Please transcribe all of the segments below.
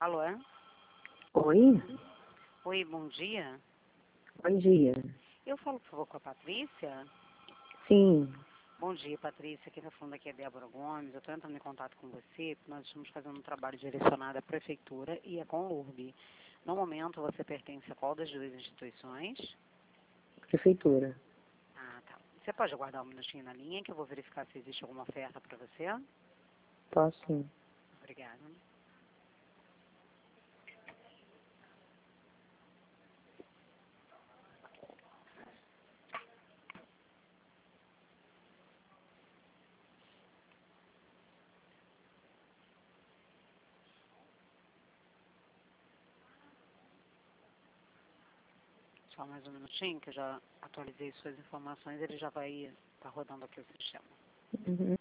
Alô? É? Oi? Oi, bom dia. Bom dia. Eu falo, por favor, com a Patrícia. Sim. Bom dia, Patrícia. Quem está falando aqui é Débora Gomes. Eu estou entrando em contato com você porque nós estamos fazendo um trabalho direcionado à Prefeitura e à Conlurb. No momento, você pertence a qual das duas instituições? Prefeitura. Ah, tá. Você pode aguardar um minutinho na linha que eu vou verificar se existe alguma oferta para você? Posso sim. Obrigada. Só mais um minutinho que eu já atualizei suas informações. Ele já vai estar rodando aqui o sistema. Uhum.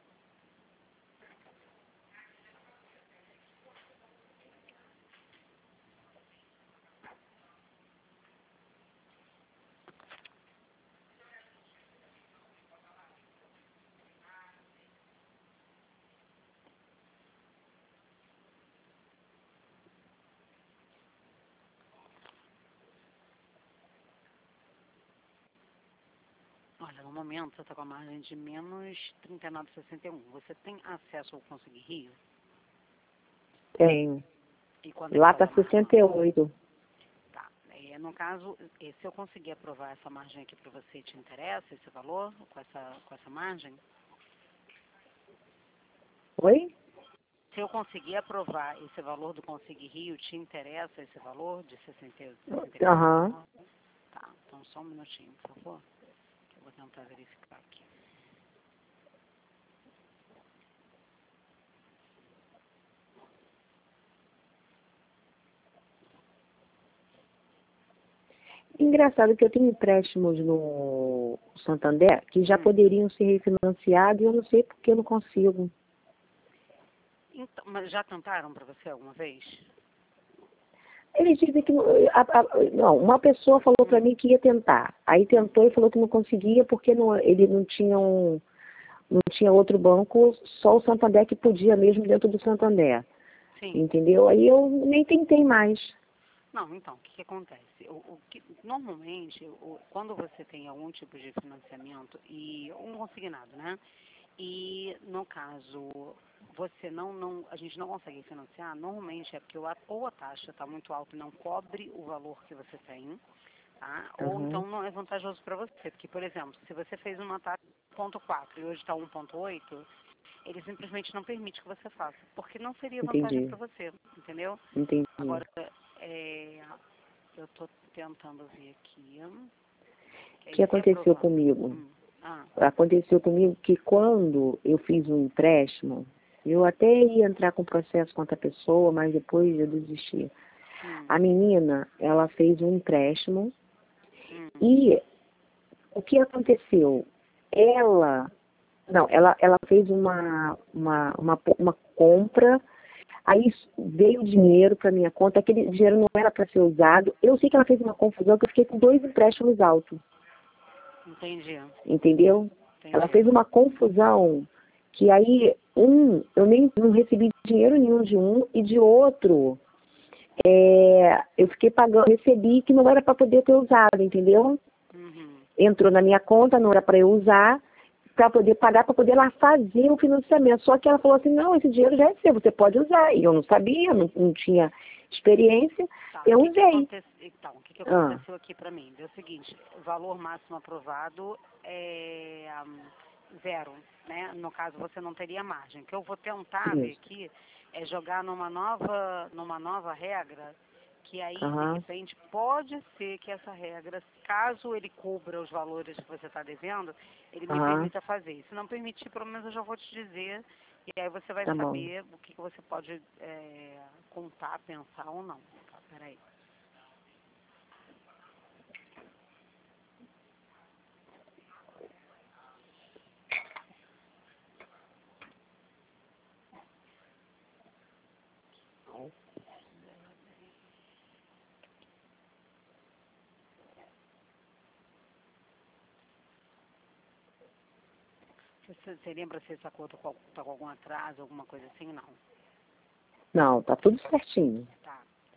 Olha, no momento você está com a margem de menos 39,61. Você tem acesso ao Conseguir Rio? Tenho. E quanto é que Lá está tá a margem? 68. Tá. No caso, se eu conseguir aprovar essa margem aqui para você, te interessa esse valor com essa margem? Oi? Se eu conseguir aprovar esse valor do Conseguir Rio, te interessa esse valor de 64? Aham. Tá. Então só um minutinho, por favor. Que eu vou tentar verificar aqui. Engraçado que eu tenho empréstimos no Santander que já poderiam ser refinanciados e eu não sei porque eu não consigo. Então, mas já tentaram para você alguma vez? Eles dizem que não, uma pessoa falou para mim que ia tentar. Aí tentou e falou que não conseguia porque ele não tinha outro banco, só o Santander que podia mesmo dentro do Santander. Sim. Entendeu? Aí eu nem tentei mais. Não, então, o que acontece? Normalmente, quando você tem algum tipo de financiamento, e um consignado, né? E, no caso, a gente não consegue financiar, normalmente é porque ou a taxa está muito alta e não cobre o valor que você tem, tá? Ou Uhum. então não é vantajoso para você. Porque, por exemplo, se você fez uma taxa de 1,4 e hoje está 1,8, ele simplesmente não permite que você faça, porque não seria vantagem Entendi. para você, entendeu? Entendi. Agora, eu estou tentando ver aqui. O que Se aconteceu aprovar. comigo? Ah, Aconteceu comigo que quando eu fiz um empréstimo, eu até ia entrar com processo contra a pessoa, mas depois eu desisti. A menina, ela fez um empréstimo e o que aconteceu? Ela fez uma compra. Aí veio o dinheiro para minha conta, aquele dinheiro não era para ser usado. Eu sei que ela fez uma confusão, que eu fiquei com 2 empréstimos altos, entendi. entendeu? Ela Entendi. fez uma confusão que aí, eu nem não recebi dinheiro nenhum de um, e de outro, eu fiquei pagando, recebi que não era para poder ter usado, entendeu? Uhum. Entrou na minha conta, não era para eu usar, para poder pagar, para poder lá fazer o financiamento. Só que ela falou assim, não, esse dinheiro já é seu, você pode usar. E eu não sabia, não tinha experiência, Tá, eu usei. Então, o que Ah, aconteceu aqui para mim? É o seguinte, o valor máximo aprovado é zero, né? No caso, você não teria margem. O que eu vou tentar ver isso. aqui é jogar numa nova regra, que aí, de Aham, repente, pode ser que essa regra, caso ele cubra os valores que você está devendo, ele me aham, permita fazer. Se não permitir, pelo menos eu já vou te dizer, e aí você vai tá bom. saber o que você pode contar, pensar ou não. Tá, peraí. Você lembra se esse acordo está com algum atraso, alguma coisa assim? Não. Não, tá tudo certinho. Tá.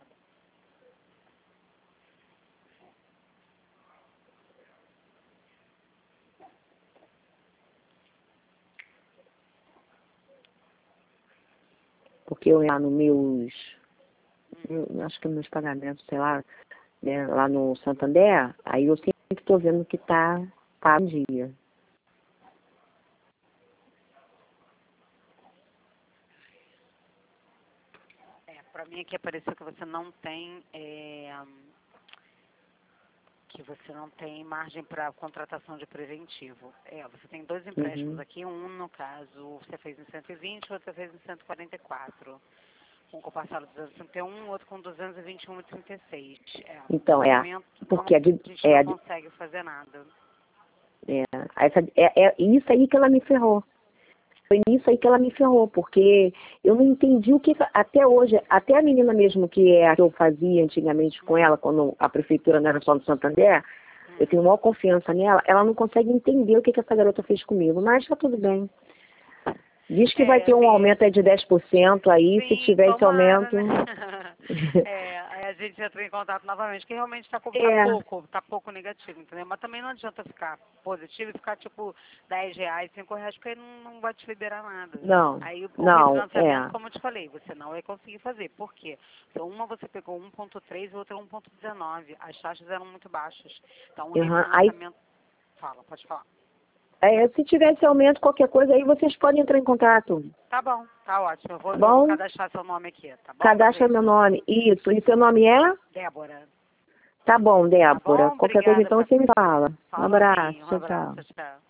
Porque eu lá nos meus, acho que meus pagamentos, sei lá, né, lá no Santander, aí eu sempre estou vendo que tá em dia. Para mim aqui apareceu que você não tem margem para contratação de preventivo. Você tem dois empréstimos aqui, um no caso você fez em 120, outro você fez em 144. Um com parcela de 261, outro com 221,36. Então, no momento, porque a gente não consegue fazer nada. Isso aí que ela me ferrou. Foi nisso aí que ela me ferrou, porque eu não entendi o que, até hoje, até a menina mesmo que eu fazia antigamente com ela, quando a prefeitura não era só do Santander, eu tenho maior confiança nela, ela não consegue entender o que essa garota fez comigo, mas tá tudo bem. Diz que vai ter um aumento aí de 10% aí, sim, se tiver esse aumento. Né? Aí a gente entra em contato novamente, que realmente tá pouco negativo, entendeu? Mas também não adianta ficar positivo e ficar tipo R$10, R$5, porque aí não vai te liberar nada. Não, aí o não, refinanciamento, como eu te falei, você não vai conseguir fazer. Por quê? Então, uma você pegou 1,3 e outra 1,19. As taxas eram muito baixas. Então, o refinanciamento... Fala, pode falar. Se tivesse aumento, qualquer coisa, aí vocês podem entrar em contato. Tá bom, tá ótimo. Eu vou cadastrar seu nome aqui, tá bom? Cadastra meu nome, isso. E seu nome é? Débora. Tá bom, Débora. Tá bom? Qualquer coisa, então, você me fala. Um abraço, Um abraço, tchau. tchau.